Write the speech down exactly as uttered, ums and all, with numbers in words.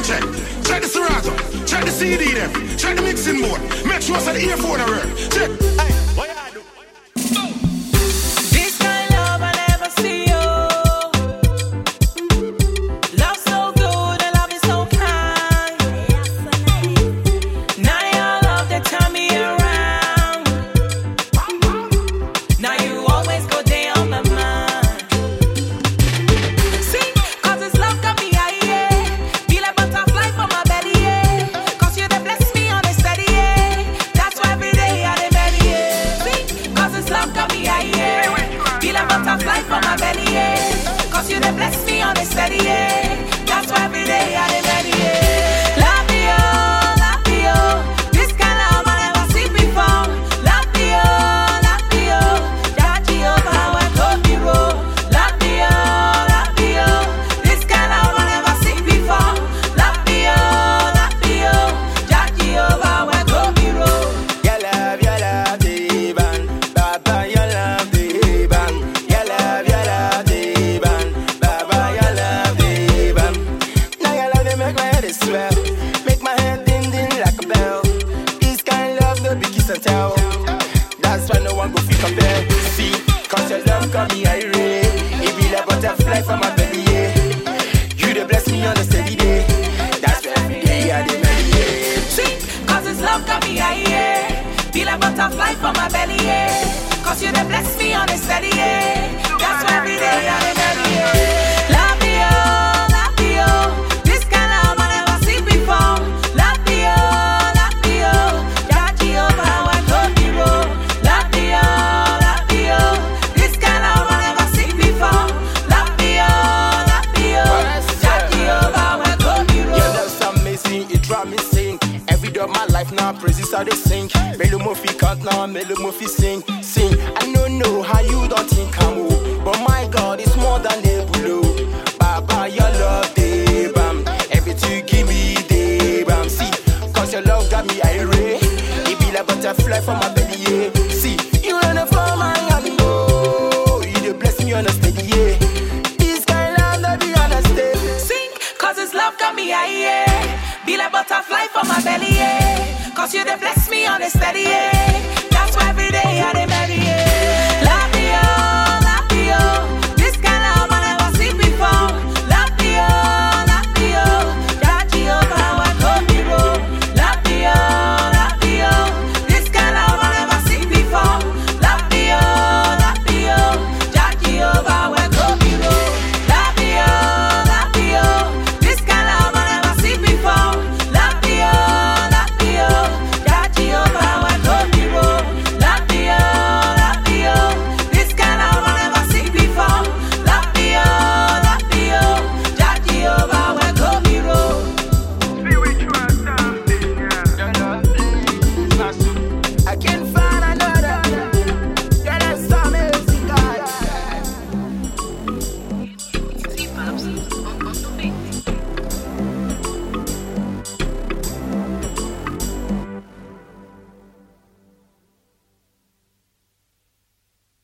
check. Check the Serato. Check the C D them. Check the mixing board. Make sure it's the earphone around. Check. Hey, what you do? This kind of love I never see you. Love so good and love is so kind. Now your love that turn me around. Now you always go day on my mind. See, cause this love got me high, yeah. Feel like butterfly for my belly, yeah. Cause you done bless me on a steady, yeah. That's why every day I dey ready, yeah. See, cause this love got me high, yeah. Feel like butterfly for my belly, yeah. Cause you done bless me on a steady, yeah. That's why every day I dey ready, yeah. Love me, oh, love me, oh. This kind of love I never seen before. Love me, oh, love me, oh. That Jehovah will go me roll. Love me, oh, love me, oh. This kind of love I never seen before. Love me, oh, love me, oh. That Jehovah will go me roll. Your love, your love, the ban. Baba, your love, the ban. Your love, your love, the ban. Baba, your love, the ban. Now your love, they make my head swell. Make my head ding ding like a bell. This kind of love, no be kiss and tell. That's why no one go feel compare. See, cause your love got me irate. It be like butterfly from my belly, yeah. You dey bless me on a steady day. That's why every day I dey meditate. See, cause this love got me high, yeah. Feel like butterfly for my belly, yeah. Cause you done bless me on a steady, yeah. That's why every day I dey ready, yeah. Love me, oh, love me, oh. This kind of love I never seen before. Love me, oh, love me, oh. That Jehovah will go me roll. Love me, oh, love me, oh. This kind of love I never seen before. Love me, oh, love me, oh. That Jehovah will go me Your roll. love's amazing, it drive me sing. Every day of my life now, praises how they sing. Melo Mofi can't now, Melo Mofi sing, sing. I don't know how you don't think I'm old, but my God, it's more than a below. Baba, your love, they bam. Everything you give me, they bam. See, cause your love got me irate. It be like butterfly from my belly.